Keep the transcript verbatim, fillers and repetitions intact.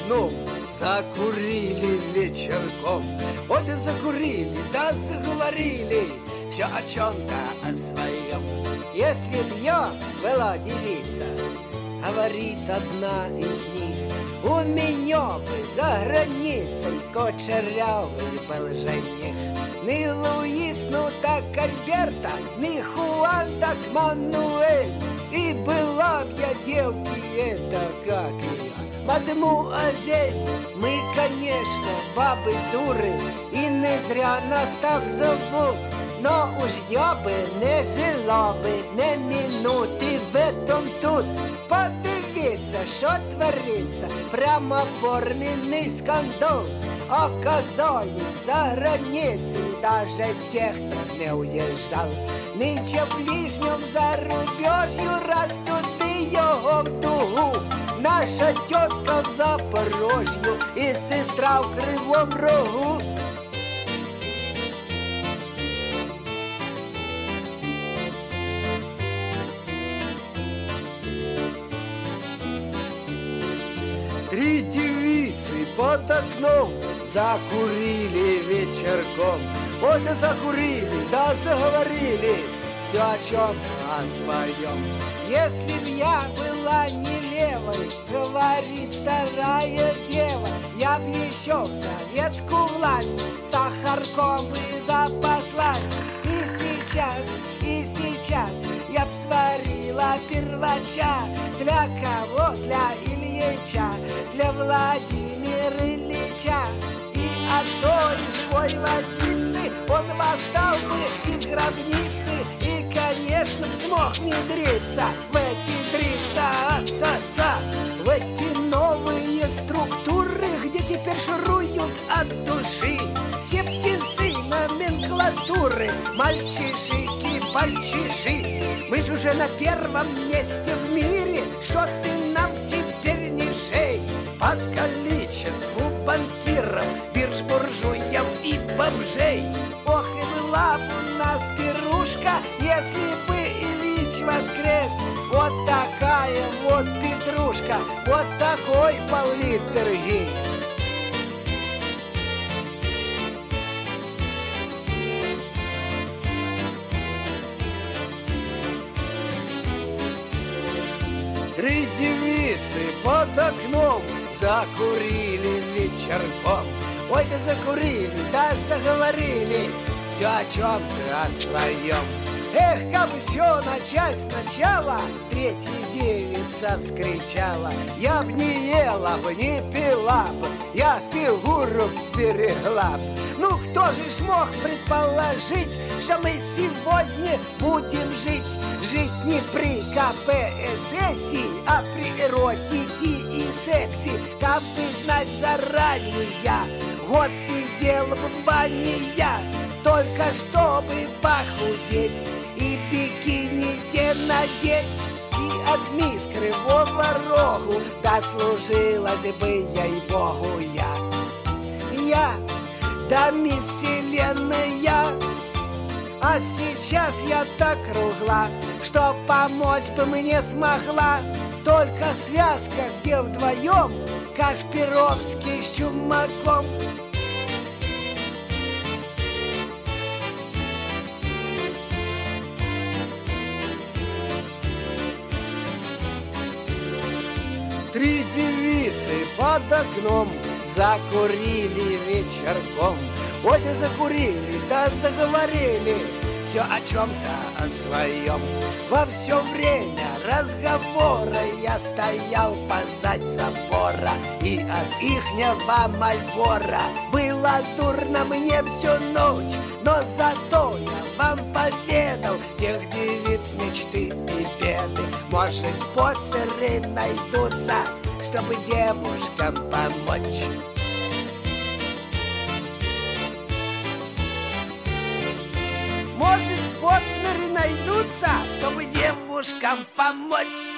окном закурили вечерком. Вот и закурили, да заговорили все о чем-то о своем. Если б я была девица, говорит одна из них, у меня бы за границей кучерявый был жених. Ни Луис, ну так Альберта, ни Хуан, так Мануэль. И была б я девки, это как я, мадемуазель. Мы, конечно, бабы дуры, и не зря нас так зовут. Но уж я бы не жила бы ни минуты в этом тут. Подивіться, що твориться, прямо форменный скандал. Оказались за границей даже тех, кто не уезжал. Нынче в ближнем зарубежью растут и його в дугу. Наша тетка в Запорожью и сестра в Кривом Рогу. Три девицы под окном закурили вечерком. Ой, да закурили, да заговорили все о чем-то о своем. Если б я была не левой, говорит вторая дева, я б еще в советскую власть сахарком бы запаслась. И сейчас, и сейчас я б сварила первача. Для кого? Для Ильича, для Владимира Ильича. И от той живой водицы он восстал бы из гробницы. И, конечно, смог внедриться в эти тридцать, в эти новые структуры, где теперь шуруют от души все птенцы номенклатуры, мальчишики, мальчиши. Мы же уже на первом месте в мире, что ты нам теперь не шей. По количеству банкиров, бирж-буржуев и бомжей. Ох, и была бы у нас пирушка, если бы Ильич воскрес. Вот такая вот петрушка, вот такой пол-литр-гейст. Три девицы под окном закурили вечерком. Ой, да закурили, да заговорили все о чем-то о своем. Эх, как бы все начать сначала, третья девица вскричала: я б не ела бы, не пила бы, я фигуру берегла б. Ну кто же ж мог предположить, что мы сегодня будем жить? Жить не при ка пэ эс эс, а при эротике и сексе. Как бы знать заранее, год сидел бы в бане я, только чтобы похудеть и бикини те надеть. И от мисс Кривого Рогу дослужилась бы, ей-богу, я. Я, да мисс Вселенная. А сейчас я так кругла, что помочь бы мне смогла только связка, где вдвоем Кашпировский с Чумаком. Три девицы под окном закурили вечерком. Ой, да закурили, да заговорили все о чем-то о своем. Во все время разговора я стоял позади забора, и от ихнего Мальбора было дурно мне всю ночь. Но зато я вам поведал тех девиц мечты и беды. Может, спонсоры найдутся, чтобы девушкам помочь. Может, спонсоры найдутся, чтобы девушкам помочь.